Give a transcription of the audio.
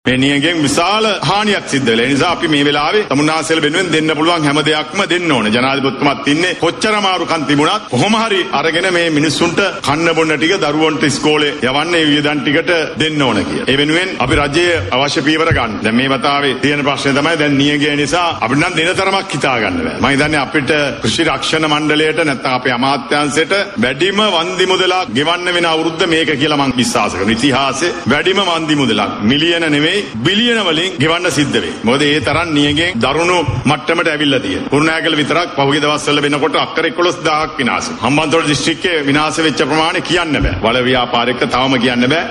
මේ නියගෙන් විශාල හානියක් සිද්ධ වෙලා. ඒ නිසා අපි මේ වෙලාවේ තමුන්නාසෙල වෙනුවෙන් දෙන්න පුළුවන් හැම දෙයක්ම දෙන්න ඕනේ. ජනාධිපතිතුමාත් ඉන්නේ කොච්චර අමාරුකම් තිබුණත් කොහොම හරි අරගෙන මේ මිනිස්සුන්ට කන්න බොන්න ටික දරුවන්ට ඉස්කෝලේ යවන්න ඒ වියදම් ටිකට දෙන්න ඕන කියලා. ඒ වෙනුවෙන් අපි රජයේ අවශ්‍ය පීවර ගන්න. දැන් මේ වතාවේ තියෙන ප්‍රශ්නේ තමයි දැන් නියගේ නිසා අපිට නම් දින තරමක් හිතා ගන්න බෑ. මම හිතන්නේ අපිට කෘෂි රක්ෂණ මණ්ඩලයට නැත්නම් අපේ අමාත්‍යාංශයට වැඩිම වන්දි මුදලක් ගෙවන්න වෙන අවුරුද්ද මේක කියලා මම විශ්වාස කරනවා. ඉතිහාසයේ වැඩිම වන්දි මුදලක් මිලියන නෙවෙයි බිලියන වලින් ගෙවන්න සිද්ධ වෙයි. මොකද ඒ තරම් නියගෙන් දරුණු මට්ටමට ඇවිල්ලා තියෙනවා. කුරුණෑගල විතරක් පහුගිය දවස්වල වෙනකොට අක්කර 11000ක් විනාශ. හම්බන්තොට දිස්ත්‍රික්කයේ විනාශ වෙච්ච ප්‍රමාණය කියන්න බෑ. වල ව්‍යාපාරික තවම කියන්න බෑ.